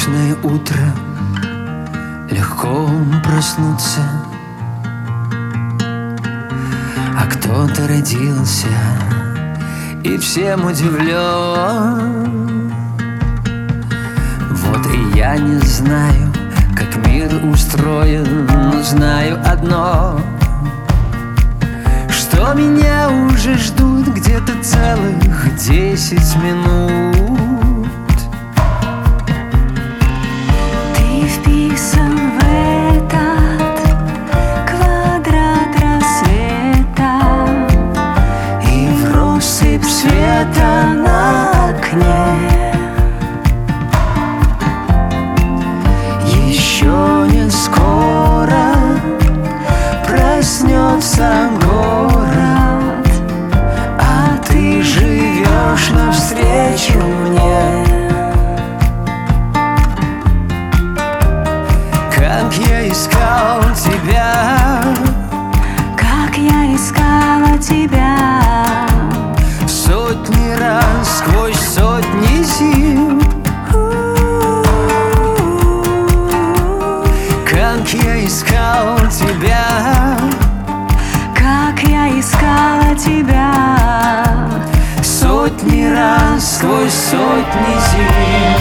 Отличное утро, легко проснуться, а кто-то родился и всем удивлен. Вот и я не знаю, как мир устроен, но знаю одно, что меня уже ждут где-то целых 10 минут. Ты вписан в этот квадрат рассвета, И в россыпь света на окне еще не скоро проснется город, а ты живешь навстречу мне. Как я искал тебя, как я искала тебя, сотни раз сквозь сотни зим. Как я искал тебя, как я искала тебя, сотни раз сквозь сотни зим.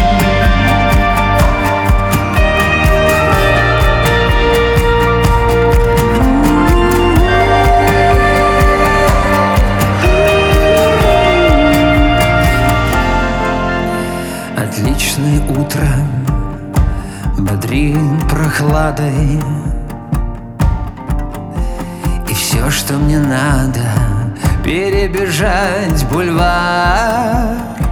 Отличное утро бодрит прохладой, и все, что мне надо, перебежать бульвар.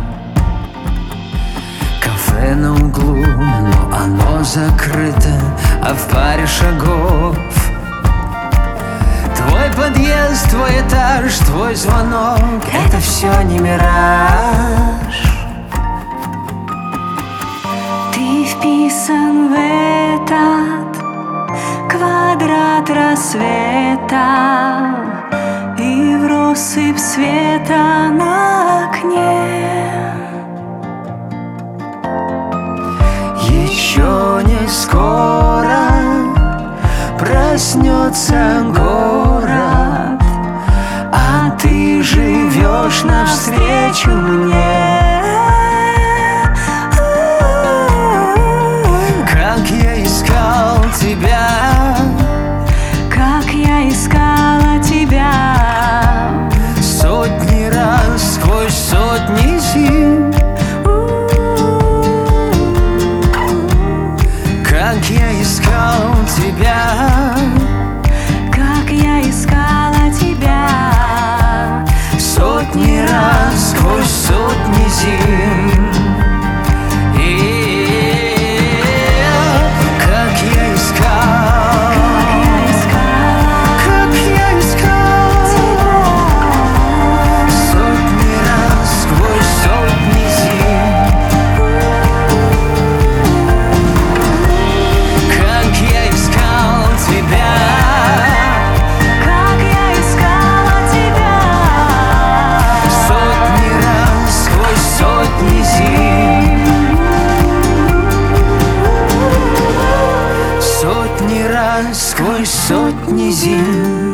Кафе на углу, но оно закрыто, а в паре шагов твой подъезд, твой этаж, твой звонок. Это все не мираж. ты вписан в этот квадрат рассвета, и в россыпь света на окне Еще не скоро проснется город, а ты живешь навстречу мне. Как я искал тебя, как я искала тебя, сотни раз сквозь сотни зим. Как я искал тебя, как я искала тебя, сотни раз сквозь сотни зим. Как я искал, как я искал сотни раз сквозь сотни зим. Как я искал тебя, как я искала тебя, сотни раз сквозь сотни зим. Сотни раз сквозь сотни зим.